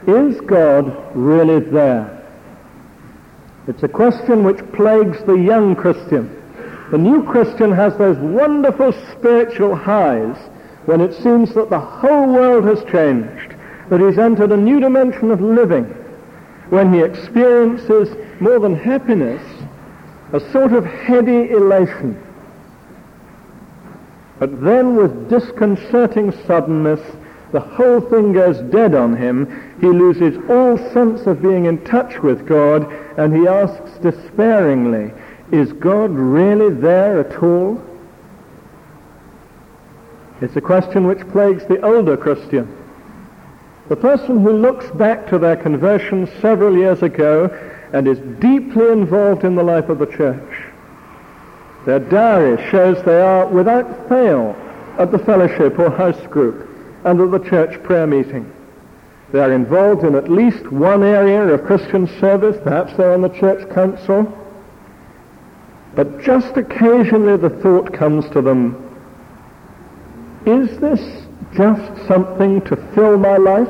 Is God really there? It's a question which plagues the young Christian. The new Christian has those wonderful spiritual highs when it seems that the whole world has changed, that he's entered a new dimension of living, when he experiences more than happiness, a sort of heady elation. But then with disconcerting suddenness, the whole thing goes dead on him. He loses all sense of being in touch with God, and he asks despairingly, is God really there at all? It's a question which plagues the older Christian. The person who looks back to their conversion several years ago and is deeply involved in the life of the church. Their diary shows they are without fail at the fellowship or house group and at the church prayer meeting. They are involved in at least one area of Christian service. Perhaps they're on the church council. But just occasionally the thought comes to them, is this just something to fill my life?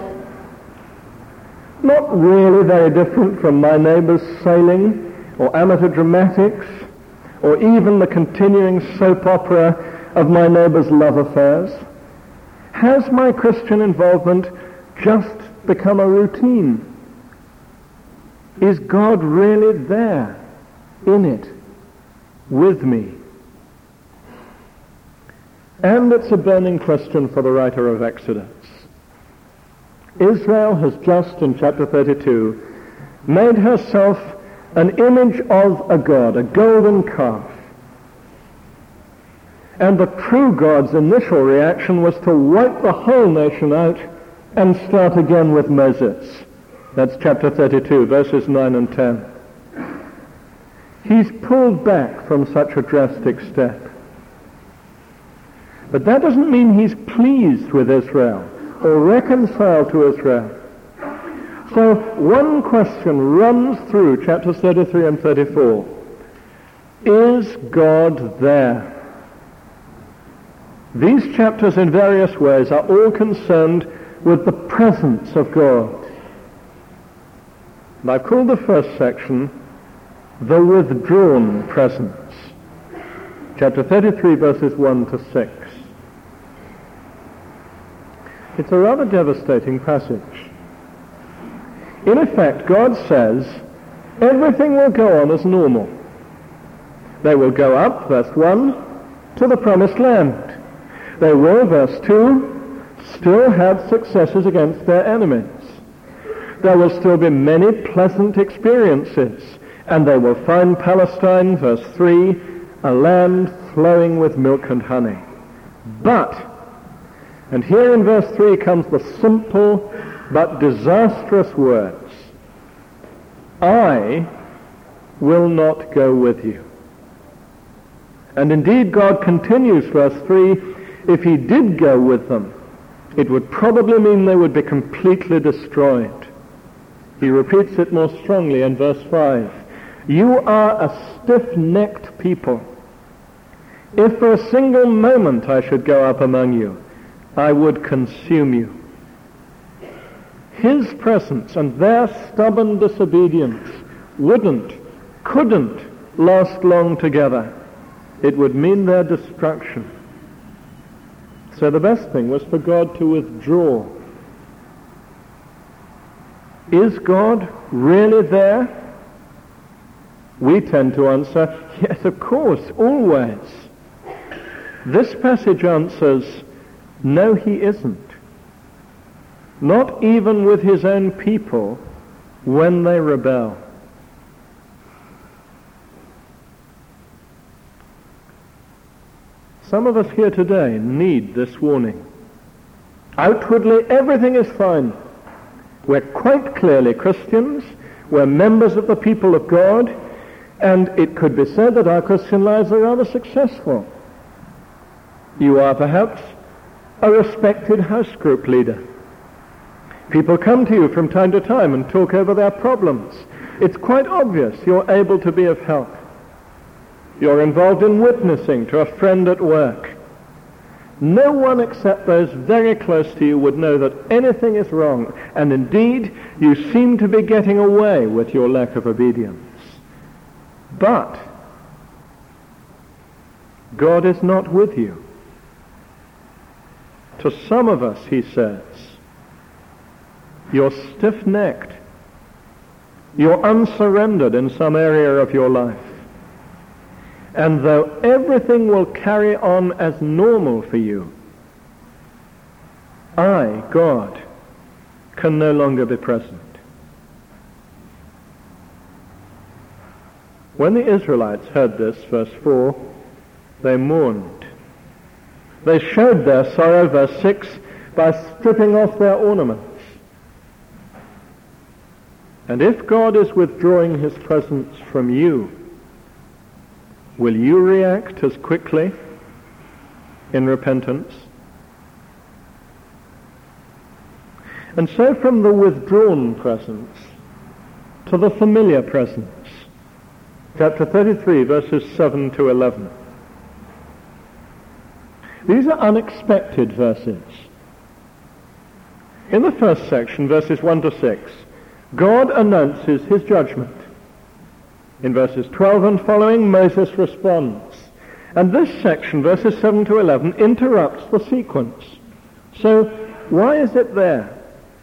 Not really very different from my neighbour's sailing or amateur dramatics or even the continuing soap opera of my neighbour's love affairs. Has my Christian involvement just become a routine? Is God really there in it with me? And it's a burning question for the writer of Exodus. Israel has just, in chapter 32, made herself an image of a god, a golden calf. And the true God's initial reaction was to wipe the whole nation out and start again with Moses. That's chapter 32, verses 9 and 10. He's pulled back from such a drastic step. But that doesn't mean he's pleased with Israel or reconciled to Israel. So one question runs through chapters 33 and 34. Is God there? These chapters in various ways are all concerned with the presence of God. And I've called the first section the withdrawn presence. Chapter 33, verses 1 to 6. It's a rather devastating passage. In effect, God says, everything will go on as normal. They will go up, verse 1, to the promised land. They will, verse 2, still have successes against their enemies. There will still be many pleasant experiences, and they will find Palestine, verse 3, a land flowing with milk and honey. But, and here in verse 3 comes the simple but disastrous words, I will not go with you. And indeed God continues, verse 3, if he did go with them, it would probably mean they would be completely destroyed. He repeats it more strongly in verse 5. You are a stiff-necked people. If for a single moment I should go up among you, I would consume you. His presence and their stubborn disobedience couldn't last long together. It would mean their destruction. So the best thing was for God to withdraw. Is God really there? We tend to answer, yes, of course, always. This passage answers, no, he isn't. Not even with his own people when they rebel. Some of us here today need this warning. Outwardly, everything is fine. We're quite clearly Christians. We're members of the people of God. And it could be said that our Christian lives are rather successful. You are perhaps a respected house group leader. People come to you from time to time and talk over their problems. It's quite obvious you're able to be of help. You're involved in witnessing to a friend at work. No one except those very close to you would know that anything is wrong, and indeed you seem to be getting away with your lack of obedience. But God is not with you. To some of us, he says, you're stiff-necked. You're unsurrendered in some area of your life. And though everything will carry on as normal for you, I, God, can no longer be present. When the Israelites heard this, verse 4, they mourned. They showed their sorrow, verse 6, by stripping off their ornaments. And if God is withdrawing his presence from you, will you react as quickly in repentance? And so from the withdrawn presence to the familiar presence. Chapter 33, verses 7 to 11. These are unexpected verses. In the first section, verses 1 to 6, God announces his judgment. In verses 12 and following, Moses responds. And this section, verses 7 to 11, interrupts the sequence. So, why is it there?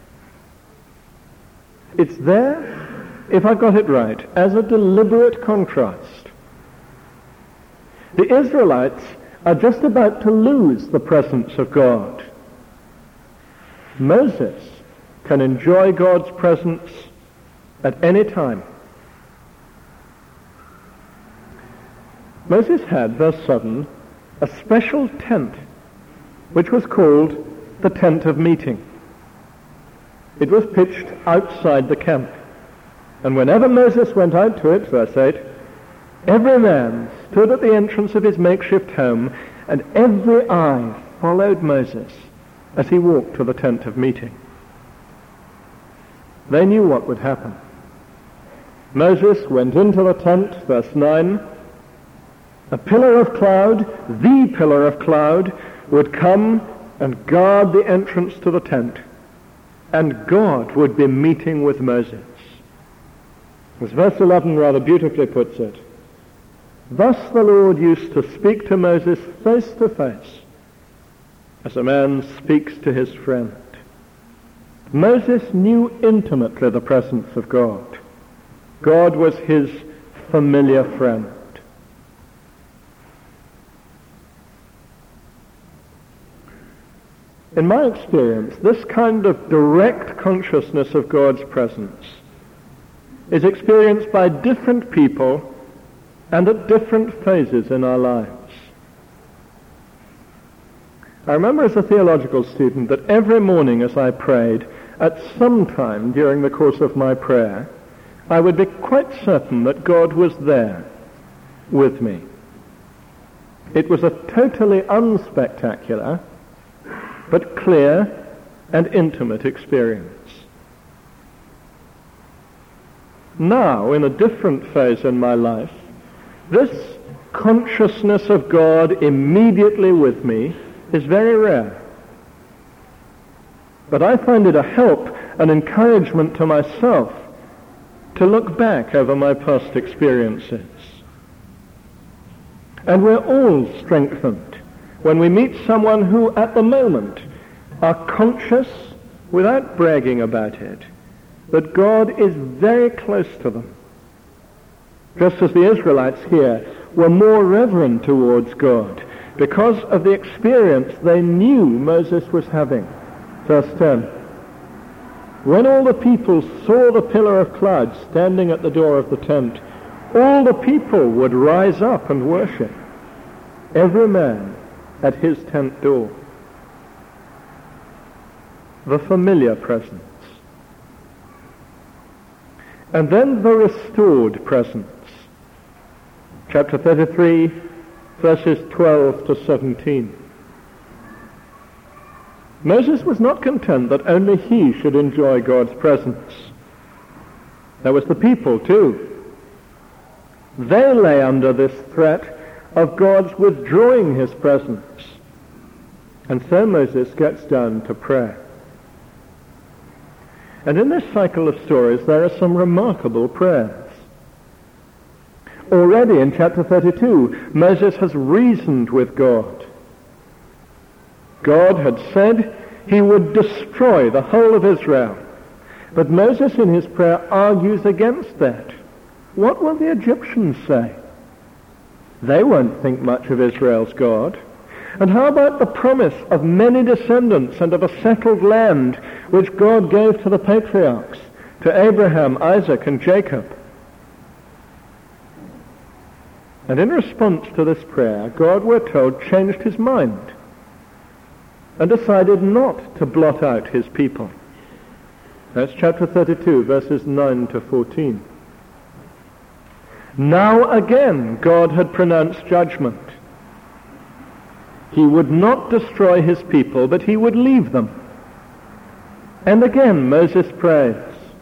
It's there, if I got it right, as a deliberate contrast. The Israelites are just about to lose the presence of God. Moses can enjoy God's presence at any time. Moses had, verse 7, a special tent, which was called the tent of meeting. It was pitched outside the camp. And whenever Moses went out to it, verse 8, every man stood at the entrance of his makeshift home, and every eye followed Moses as he walked to the tent of meeting. They knew what would happen. Moses went into the tent, verse 9. A pillar of cloud, the pillar of cloud, would come and guard the entrance to the tent. And God would be meeting with Moses. As verse 11 rather beautifully puts it, thus the Lord used to speak to Moses face to face, as a man speaks to his friend. Moses knew intimately the presence of God. God was his familiar friend. In my experience, this kind of direct consciousness of God's presence is experienced by different people and at different phases in our lives. I remember as a theological student that every morning as I prayed, at some time during the course of my prayer, I would be quite certain that God was there with me. It was a totally unspectacular but clear and intimate experience. Now, in a different phase in my life, this consciousness of God immediately with me is very rare. But I find it a help, an encouragement to myself to look back over my past experiences. And we're all strengthened when we meet someone who, at the moment, are conscious, without bragging about it, that God is very close to them. Just as the Israelites here were more reverent towards God because of the experience they knew Moses was having. Verse 10. When all the people saw the pillar of cloud standing at the door of the tent, all the people would rise up and worship, every man at his tent door. The familiar presence. And then the restored presence. Chapter 33, verses 12 to 17. Moses was not content that only he should enjoy God's presence. There was the people too. They lay under this threat of God's withdrawing his presence. And so Moses gets down to prayer. And in this cycle of stories, there are some remarkable prayers. Already in chapter 32, Moses has reasoned with God. God had said he would destroy the whole of Israel. But Moses in his prayer argues against that. What will the Egyptians say? They won't think much of Israel's God. And how about the promise of many descendants and of a settled land which God gave to the patriarchs, to Abraham, Isaac, and Jacob? And in response to this prayer, God, we're told, changed his mind and decided not to blot out his people. That's chapter 32, verses 9 to 14. Now again, God had pronounced judgment. He would not destroy his people, but he would leave them. And again, Moses prays.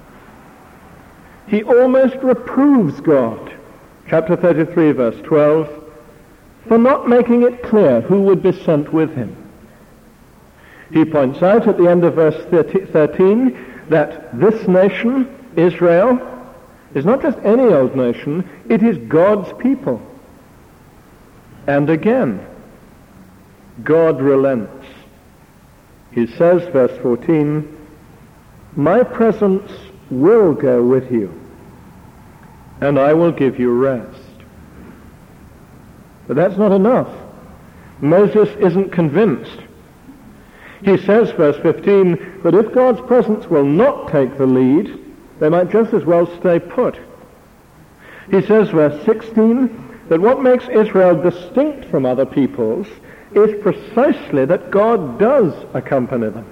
He almost reproves God, chapter 33, verse 12, for not making it clear who would be sent with him. He points out at the end of verse 13 that this nation, Israel, is not just any old nation, it is God's people. And again, God relents. He says, verse 14, my presence will go with you, and I will give you rest. But that's not enough. Moses isn't convinced. He says, verse 15, that if God's presence will not take the lead, they might just as well stay put. He says, verse 16, that what makes Israel distinct from other peoples is precisely that God does accompany them.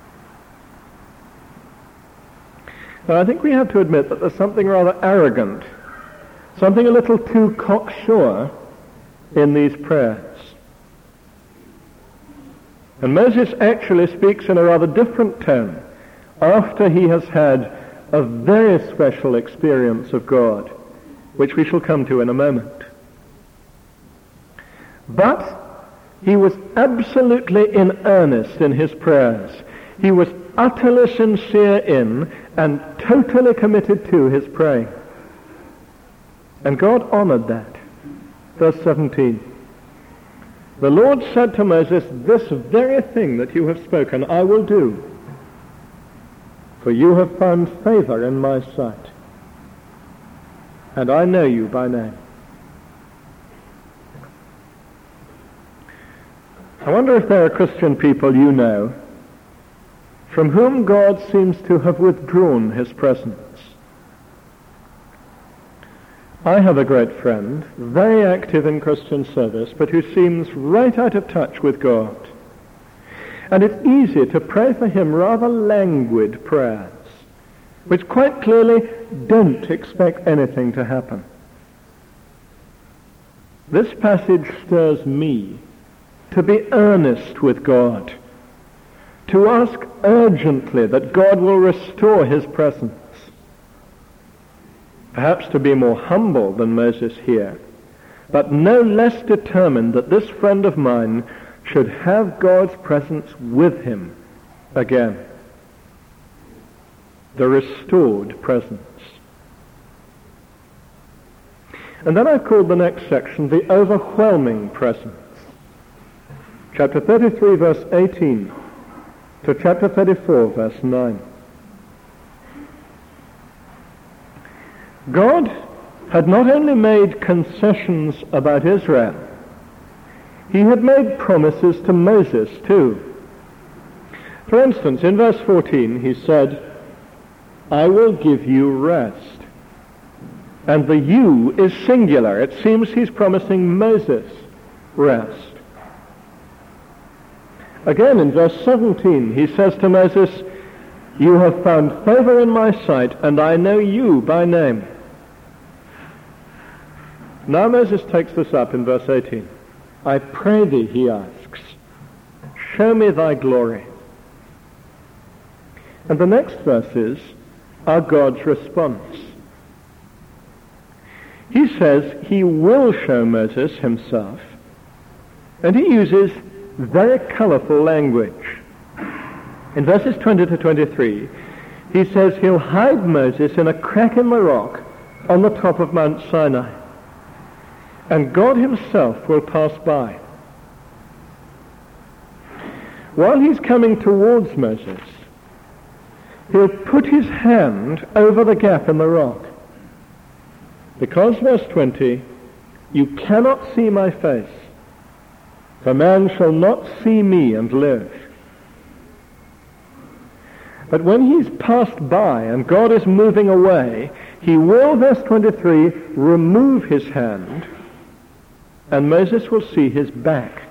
Now, I think we have to admit that there's something rather arrogant, something a little too cocksure in these prayers. And Moses actually speaks in a rather different tone after he has had a very special experience of God, which we shall come to in a moment. But he was absolutely in earnest in his prayers. He was utterly sincere in and totally committed to his praying. And God honored that. Verse 17. The Lord said to Moses, this very thing that you have spoken I will do, for you have found favor in my sight, and I know you by name. I wonder if there are Christian people you know from whom God seems to have withdrawn his presence. I have a great friend, very active in Christian service, but who seems right out of touch with God. And it's easy to pray for him rather languid prayers, which quite clearly don't expect anything to happen. This passage stirs me to be earnest with God, to ask urgently that God will restore his presence. Perhaps to be more humble than Moses here, but no less determined that this friend of mine should have God's presence with him again. The restored presence. And then I've called the next section the overwhelming presence. Chapter 33, verse 18 to chapter 34, verse 9. God had not only made concessions about Israel, he had made promises to Moses too. For instance, in verse 14 he said, I will give you rest. And the you is singular. It seems he's promising Moses rest. Again in verse 17 he says to Moses, you have found favor in my sight, and I know you by name. Now Moses takes this up in verse 18. I pray thee, he asks, show me thy glory. And the next verses are God's response. He says he will show Moses himself, and he uses very colourful language. In verses 20 to 23, he says he'll hide Moses in a crack in the rock on the top of Mount Sinai, and God himself will pass by. While he's coming towards Moses, he'll put his hand over the gap in the rock. Because, verse 20, you cannot see my face, for man shall not see me and live. But when he's passed by and God is moving away, he will, verse 23, remove his hand, and Moses will see his back.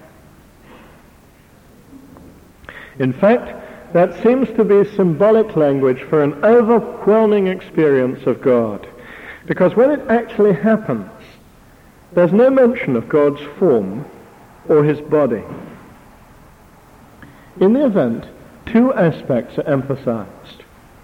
In fact, that seems to be symbolic language for an overwhelming experience of God. Because when it actually happens, there's no mention of God's form or his body. In the event, two aspects are emphasized.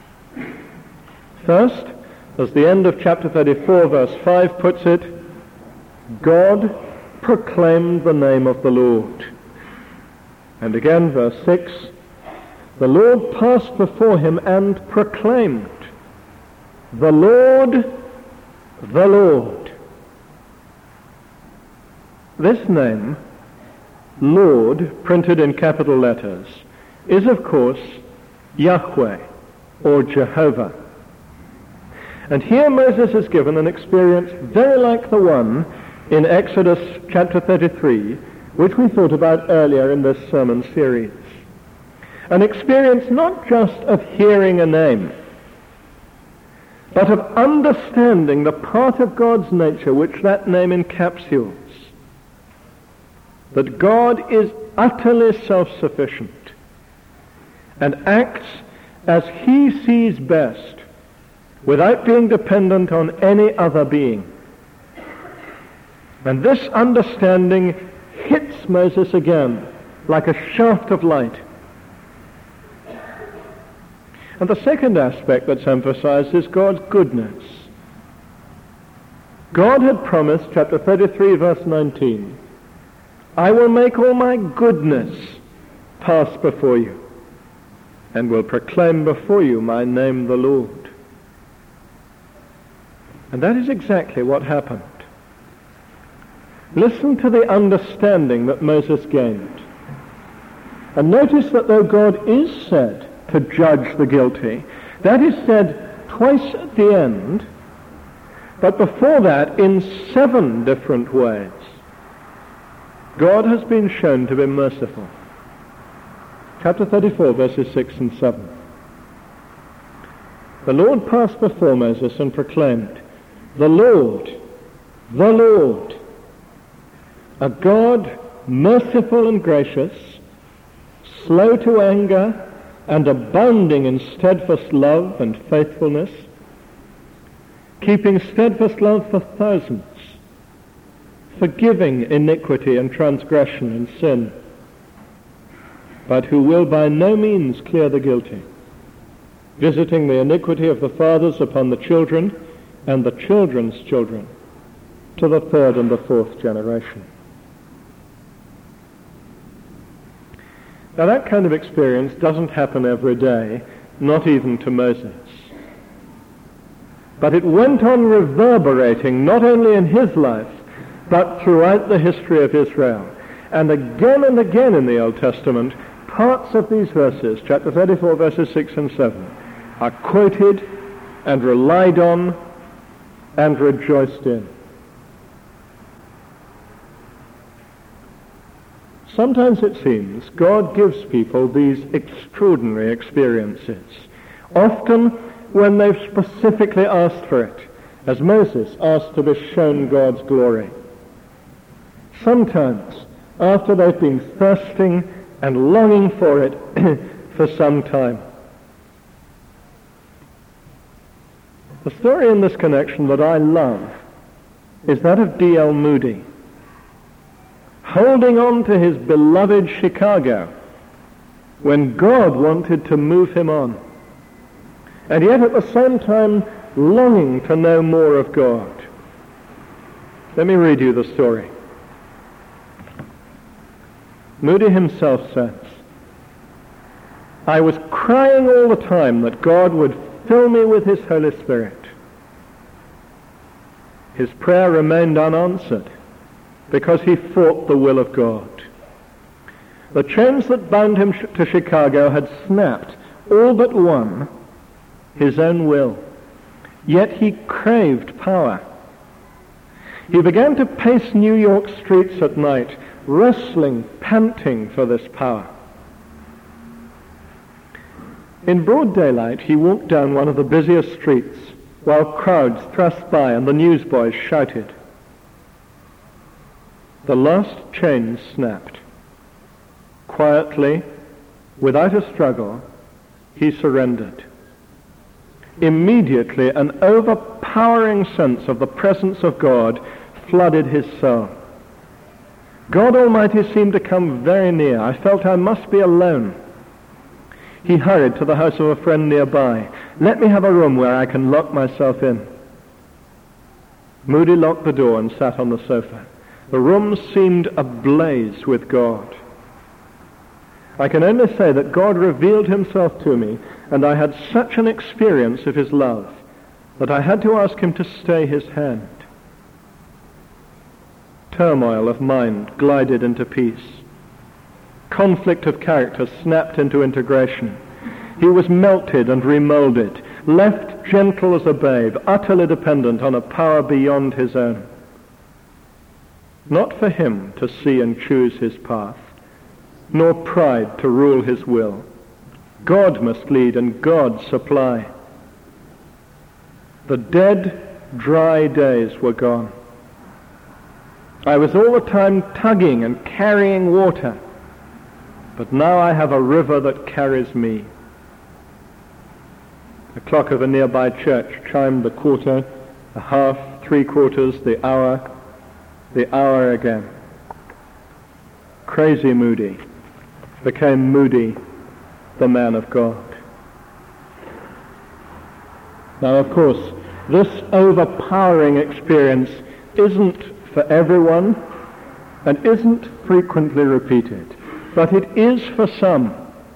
First, as the end of chapter 34, verse 5 puts it, God proclaimed the name of the Lord. And again, verse 6, the Lord passed before him and proclaimed, the Lord, the Lord. This name, Lord, printed in capital letters, is of course Yahweh or Jehovah. And here Moses is given an experience very like the one in Exodus chapter 33, which we thought about earlier in this sermon series. An experience not just of hearing a name, but of understanding the part of God's nature which that name encapsulates. That God is utterly self-sufficient and acts as he sees best without being dependent on any other being. And this understanding hits Moses again like a shaft of light. And the second aspect that's emphasized is God's goodness. God had promised, chapter 33, verse 19, I will make all my goodness pass before you, and will proclaim before you my name, the Lord. And that is exactly what happened. Listen to the understanding that Moses gained. And notice that though God is said to judge the guilty, that is said twice at the end, but before that in 7 different ways. God has been shown to be merciful. Chapter 34, verses 6 and 7. The Lord passed before Moses and proclaimed, the Lord, a God merciful and gracious, slow to anger, and abounding in steadfast love and faithfulness, keeping steadfast love for thousands, forgiving iniquity and transgression and sin, but who will by no means clear the guilty, visiting the iniquity of the fathers upon the children and the children's children to the 3rd and the 4th generation. Now that kind of experience doesn't happen every day, not even to Moses. But it went on reverberating not only in his life, but throughout the history of Israel. And again in the Old Testament, parts of these verses, chapter 34, verses 6 and 7, are quoted and relied on and rejoiced in. Sometimes it seems God gives people these extraordinary experiences, often when they've specifically asked for it, as Moses asked to be shown God's glory. Sometimes after they've been thirsting and longing for it for some time. The story in this connection that I love is that of D.L. Moody, holding on to his beloved Chicago when God wanted to move him on, and yet at the same time longing to know more of God. Let me read you the story. Moody himself says, I was crying all the time that God would fill me with his Holy Spirit. His prayer remained unanswered because he fought the will of God. The chains that bound him to Chicago had snapped, all but one, his own will. Yet he craved power. He began to pace New York streets at night, wrestling, panting for this power. In broad daylight, he walked down one of the busiest streets while crowds thrust by and the newsboys shouted. The last chain snapped. Quietly, without a struggle, he surrendered. Immediately, an overpowering sense of the presence of God flooded his soul. God Almighty seemed to come very near. I felt I must be alone. He hurried to the house of a friend nearby. Let me have a room where I can lock myself in. Moody locked the door and sat on the sofa. The room seemed ablaze with God. I can only say that God revealed himself to me, and I had such an experience of his love that I had to ask him to stay his hand. Turmoil of mind glided into peace. Conflict of character snapped into integration. He was melted and remolded, left gentle as a babe, utterly dependent on a power beyond his own. Not for him to see and choose his path, nor pride to rule his will. God must lead and God supply. The dead, dry days were gone. I was all the time tugging and carrying water, but now I have a river that carries me. The clock of a nearby church chimed the quarter, the half, 3/4, the hour again. Crazy Moody became Moody, the man of God. Now, of course, this overpowering experience isn't for everyone and isn't frequently repeated, but it is for some.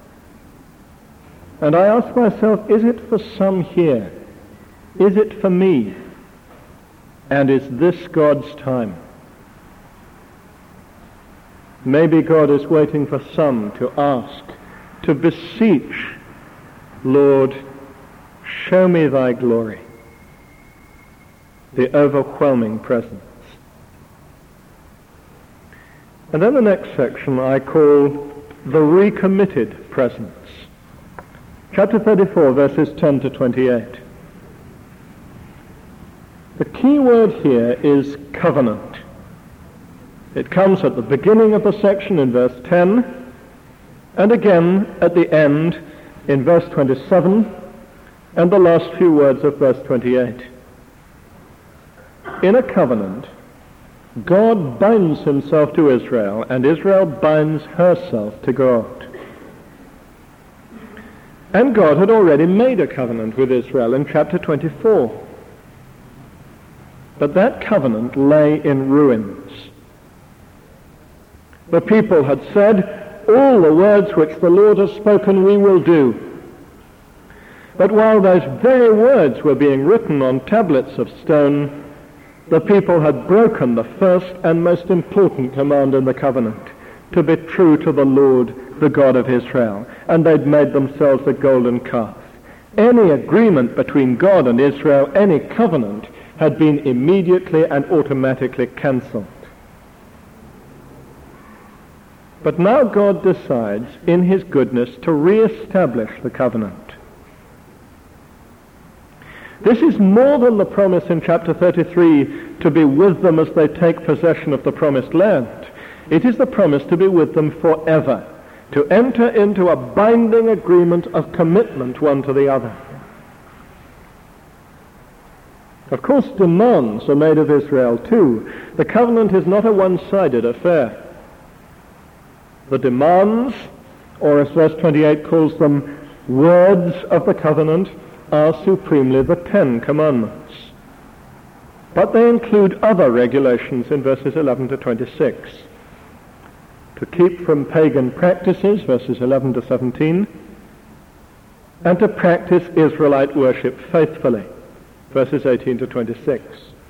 And I ask myself, is it for some here? Is it for me? And is this God's time? Maybe God is waiting for some to ask, to beseech, Lord, show me thy glory, the overwhelming presence. And then the next section I call the recommitted presence. Chapter 34, verses 10 to 28. The key word here is covenant. It comes at the beginning of the section in verse 10, and again at the end in verse 27, and the last few words of verse 28. In a covenant, God binds himself to Israel, and Israel binds herself to God. And God had already made a covenant with Israel in chapter 24. But that covenant lay in ruins. The people had said, all the words which the Lord has spoken we will do. But while those very words were being written on tablets of stone, the people had broken the first and most important command in the covenant, to be true to the Lord, the God of Israel, and they'd made themselves a golden calf. Any agreement between God and Israel, any covenant, had been immediately and automatically cancelled. But now God decides, in his goodness, to re-establish the covenant. This is more than the promise in chapter 33 to be with them as they take possession of the promised land. It is the promise to be with them forever, to enter into a binding agreement of commitment one to the other. Of course, demands are made of Israel too. The covenant is not a one-sided affair. The demands, or as verse 28 calls them, words of the covenant, are supremely the 10 Commandments. But they include other regulations in verses 11 to 26. to keep from pagan practices, verses 11 to 17, and to practice Israelite worship faithfully, verses 18 to 26.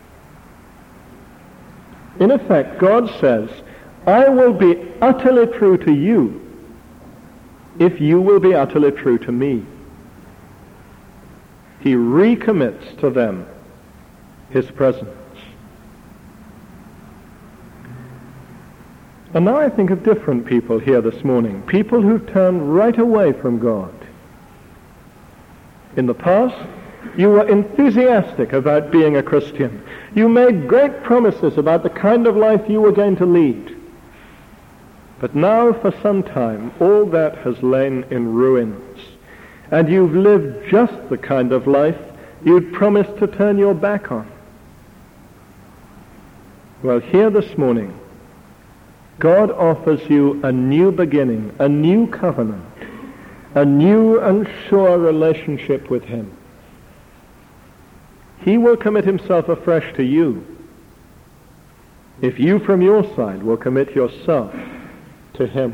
In effect, God says, I will be utterly true to you if you will be utterly true to me. He recommits to them his presence. And now I think of different people here this morning, people who've turned right away from God. In the past, you were enthusiastic about being a Christian. You made great promises about the kind of life you were going to lead. But now, for some time, all that has lain in ruins, and you've lived just the kind of life you'd promised to turn your back on. Well, here this morning, God offers you a new beginning, a new covenant, a new and sure relationship with him. He will commit himself afresh to you if you from your side will commit yourself to him.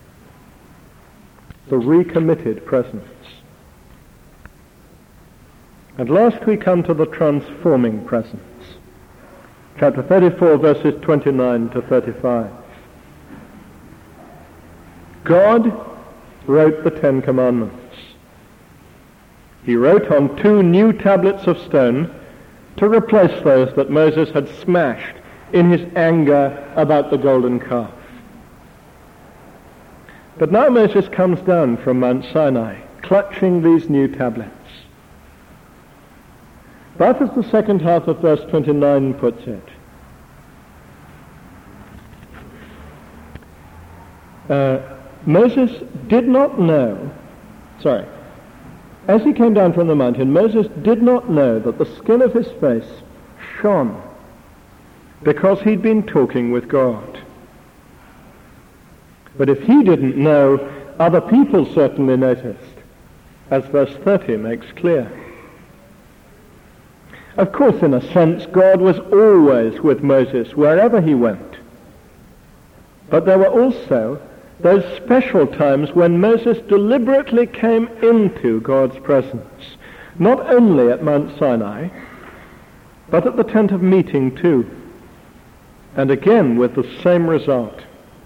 The recommitted presence. And last we come to the transforming presence. Chapter 34, verses 29 to 35. God wrote the Ten Commandments. He wrote on 2 new tablets of stone to replace those that Moses had smashed in his anger about the golden calf. But now Moses comes down from Mount Sinai, clutching these new tablets. But as the second half of verse 29 puts it, Moses did not know, as he came down from the mountain, Moses did not know that the skin of his face shone because he'd been talking with God. But if he didn't know, other people certainly noticed, as verse 30 makes clear. Of course, in a sense, God was always with Moses wherever he went. But there were also those special times when Moses deliberately came into God's presence, not only at Mount Sinai, but at the tent of meeting too, and again with the same result.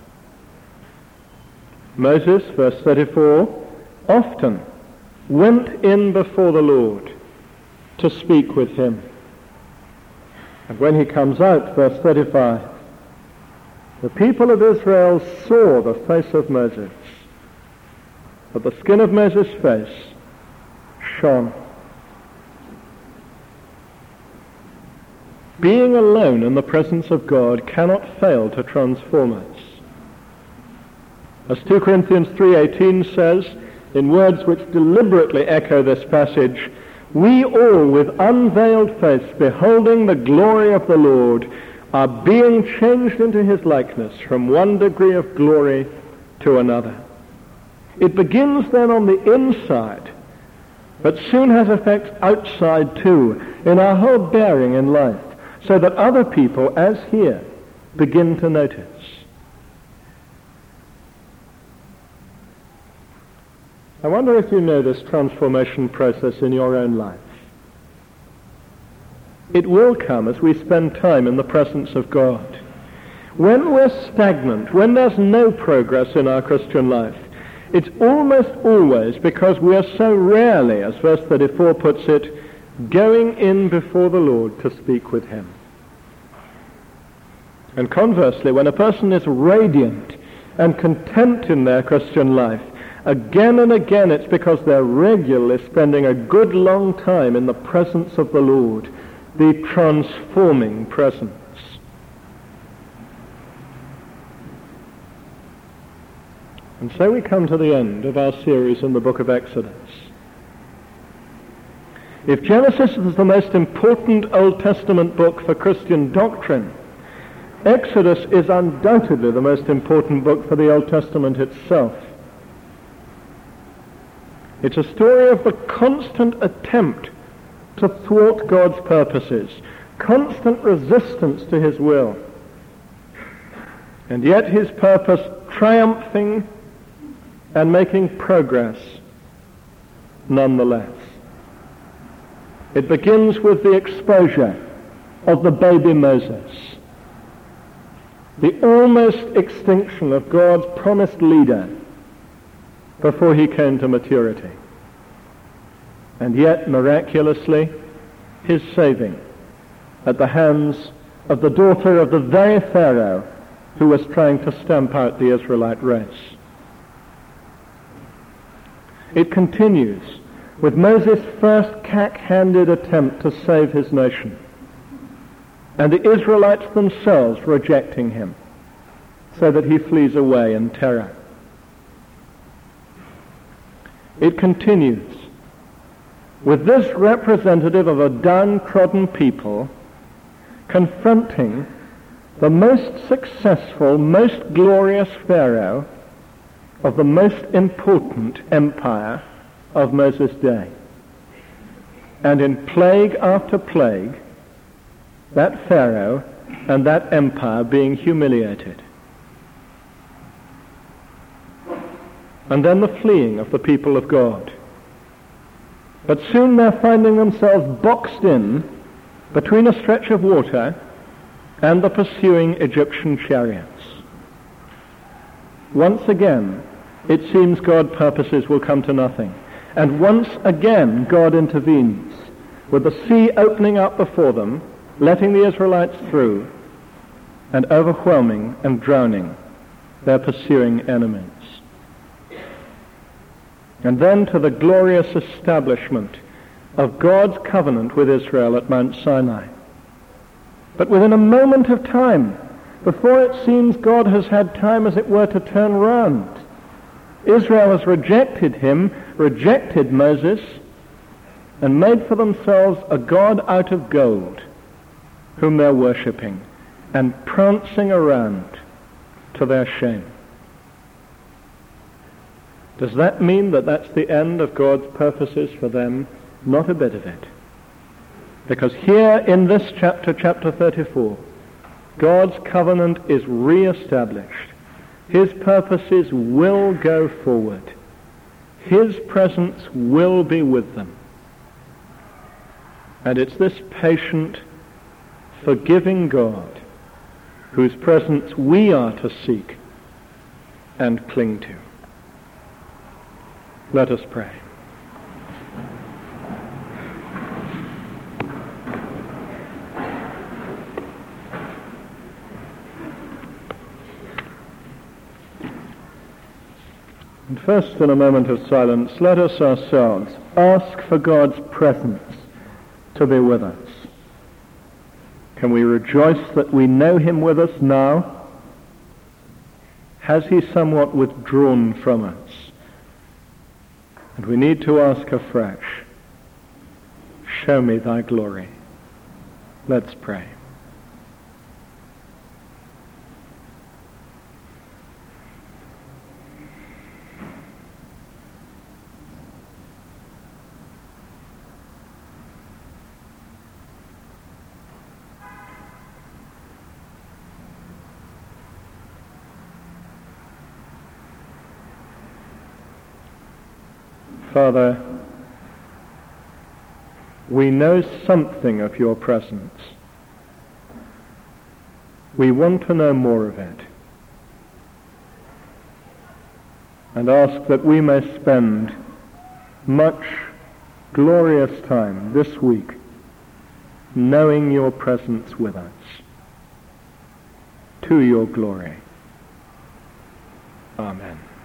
Moses, verse 34, often went in before the Lord to speak with him. And when he comes out, verse 35, the people of Israel saw the face of Moses, but the skin of Moses' face shone. Being alone in the presence of God cannot fail to transform us. As 2 Corinthians 3:18 says, in words which deliberately echo this passage, we all with unveiled face, beholding the glory of the Lord, are being changed into his likeness from one degree of glory to another. It begins then on the inside, but soon has effects outside too, in our whole bearing in life, so that other people, as here, begin to notice. I wonder if you know this transformation process in your own life. It will come as we spend time in the presence of God. When we're stagnant, when there's no progress in our Christian life, it's almost always because we are so rarely, as verse 34 puts it, going in before the Lord to speak with him. And conversely, when a person is radiant and content in their Christian life, again and again it's because they're regularly spending a good long time in the presence of the Lord, the transforming presence. And so we come to the end of our series in the book of Exodus. If Genesis is the most important Old Testament book for Christian doctrine, Exodus is undoubtedly the most important book for the Old Testament itself. It's a story of the constant attempt to thwart God's purposes, constant resistance to his will. And yet his purpose triumphing and making progress nonetheless. It begins with the exposure of the baby Moses, the almost extinction of God's promised leader before he came to maturity. And yet, miraculously, his saving at the hands of the daughter of the very Pharaoh who was trying to stamp out the Israelite race. It continues with Moses' first cack-handed attempt to save his nation, and the Israelites themselves rejecting him, so that he flees away in terror. It continues with this representative of a downtrodden people confronting the most successful, most glorious Pharaoh of the most important empire of Moses' day. And in plague after plague, that Pharaoh and that empire being humiliated. And then the fleeing of the people of God. But soon they're finding themselves boxed in between a stretch of water and the pursuing Egyptian chariots. Once again, it seems God's purposes will come to nothing. And once again, God intervenes, with the sea opening up before them, letting the Israelites through, and overwhelming and drowning their pursuing enemies. And then to the glorious establishment of God's covenant with Israel at Mount Sinai. But within a moment of time, before it seems God has had time, as it were, to turn round, Israel has rejected him, rejected Moses, and made for themselves a god out of gold, whom they're worshipping, and prancing around to their shame. Does that mean that that's the end of God's purposes for them? Not a bit of it. Because here in this chapter, chapter 34, God's covenant is re-established. His purposes will go forward. His presence will be with them. And it's this patient, forgiving God whose presence we are to seek and cling to. Let us pray. And first, in a moment of silence, let us ourselves ask for God's presence to be with us. Can we rejoice that we know him with us now? Has he somewhat withdrawn from us? And we need to ask afresh, show me thy glory. Let's pray. Father, we know something of your presence. We want to know more of it, and ask that we may spend much glorious time this week knowing your presence with us, to your glory. Amen.